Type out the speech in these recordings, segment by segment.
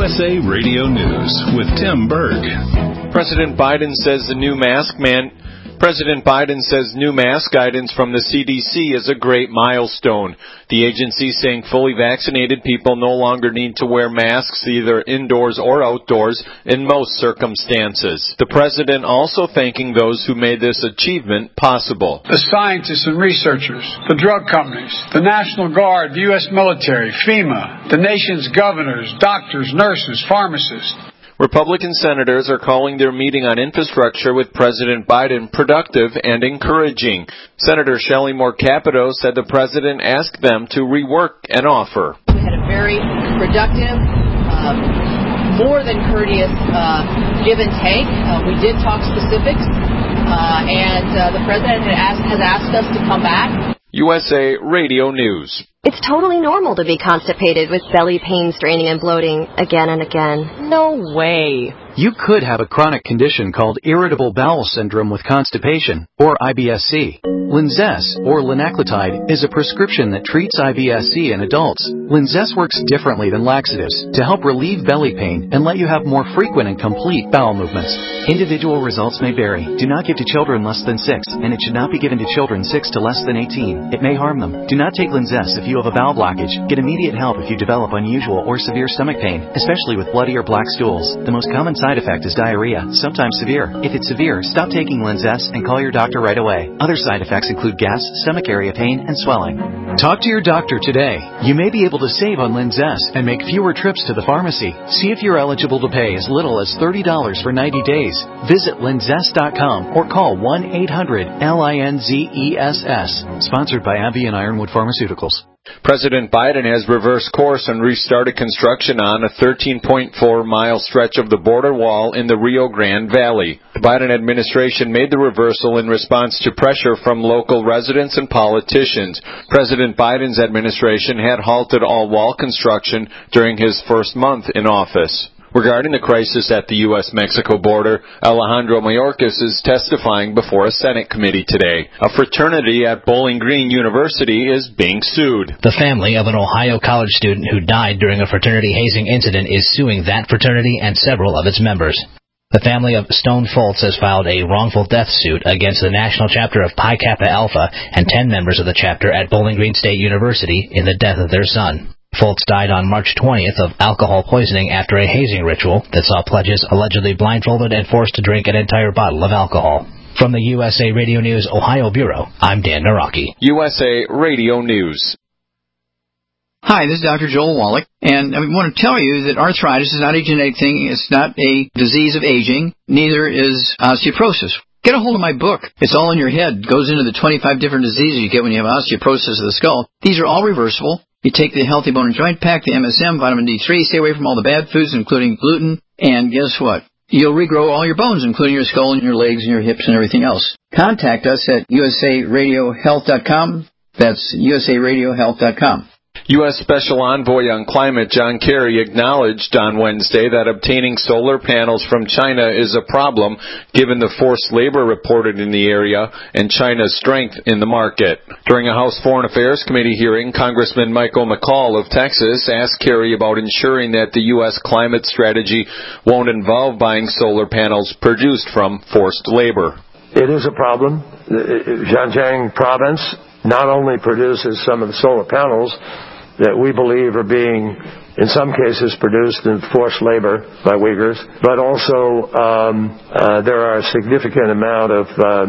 USA Radio News with Tim Berg. President Biden says new mask guidance from the CDC is a great milestone. The agency saying fully vaccinated people no longer need to wear masks either indoors or outdoors in most circumstances. The president also thanking those who made this achievement possible. The scientists and researchers, the drug companies, the National Guard, the U.S. military, FEMA, the nation's governors, doctors, nurses, pharmacists. Republican senators are calling their meeting on infrastructure with President Biden productive and encouraging. Senator Shelley Moore Capito said the president asked them to rework an offer. We had a very productive, more than courteous give and take. We did talk specifics, and the president has asked us to come back. USA Radio News. It's totally normal to be constipated with belly pain, straining, and bloating again and again. No way. You could have a chronic condition called irritable bowel syndrome with constipation, or IBS-C. Linzess, or linaclotide, is a prescription that treats IBS-C in adults. Linzess works differently than laxatives to help relieve belly pain and let you have more frequent and complete bowel movements. Individual results may vary. Do not give to children less than 6, and it should not be given to children 6 to less than 18. It may harm them. Do not take Linzess if you have a bowel blockage. Get immediate help if you develop unusual or severe stomach pain, especially with bloody or black stools. The most common side effect is diarrhea, sometimes severe. If it's severe, stop taking Linzess and call your doctor right away. Other side effects include gas, stomach area pain, and swelling. Talk to your doctor today. You may be able to save on Linzess and make fewer trips to the pharmacy. See if you're eligible to pay as little as $30 for 90 days. Visit linzess.com or call 1-800-LINZESS. Sponsored by AbbVie and Ironwood Pharmaceuticals. President Biden has reversed course and restarted construction on a 13.4-mile stretch of the border wall in the Rio Grande Valley. The Biden administration made the reversal in response to pressure from local residents and politicians. President Biden's administration had halted all wall construction during his first month in office. Regarding the crisis at the U.S.-Mexico border, Alejandro Mayorkas is testifying before a Senate committee today. A fraternity at Bowling Green University is being sued. The family of an Ohio college student who died during a fraternity hazing incident is suing that fraternity and several of its members. The family of Stone Foltz has filed a wrongful death suit against the national chapter of Pi Kappa Alpha and 10 members of the chapter at Bowling Green State University in the death of their son. Foltz died on March 20th of alcohol poisoning after a hazing ritual that saw pledges allegedly blindfolded and forced to drink an entire bottle of alcohol. From the USA Radio News Ohio Bureau, I'm Dan Naraki. USA Radio News. Hi, this is Dr. Joel Wallach, and I want to tell you that arthritis is not a genetic thing. It's not a disease of aging. Neither is osteoporosis. Get a hold of my book. It's all in your head. It goes into the 25 different diseases you get when you have osteoporosis of the skull. These are all reversible. You take the Healthy Bone and Joint Pack, the MSM, vitamin D3, stay away from all the bad foods, including gluten, and guess what? You'll regrow all your bones, including your skull and your legs and your hips and everything else. Contact us at usaradiohealth.com. That's usaradiohealth.com. U.S. Special Envoy on Climate John Kerry acknowledged on Wednesday that obtaining solar panels from China is a problem given the forced labor reported in the area and China's strength in the market. During a House Foreign Affairs Committee hearing, Congressman Michael McCall of Texas asked Kerry about ensuring that the U.S. climate strategy won't involve buying solar panels produced from forced labor. It is a problem. Zhejiang province not only produces some of the solar panels that we believe are being, in some cases, produced in forced labor by Uyghurs, but also there are a significant amount of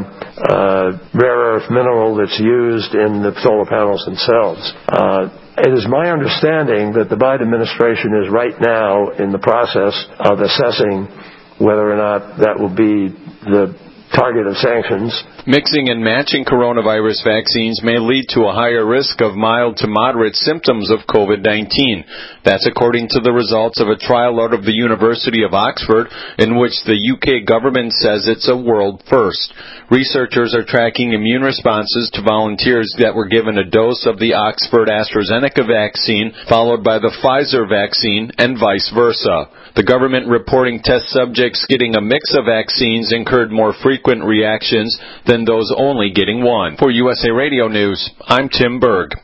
rare earth mineral that's used in the solar panels themselves. It is my understanding that the Biden administration is right now in the process of assessing whether or not that will be the target of sanctions. Mixing and matching coronavirus vaccines may lead to a higher risk of mild to moderate symptoms of COVID-19. That's according to the results of a trial out of the University of Oxford, in which the UK government says it's a world first. Researchers are tracking immune responses to volunteers that were given a dose of the Oxford AstraZeneca vaccine, followed by the Pfizer vaccine, and vice versa. The government reporting test subjects getting a mix of vaccines incurred more frequent reactions than those only getting one. For USA Radio News, I'm Tim Berg.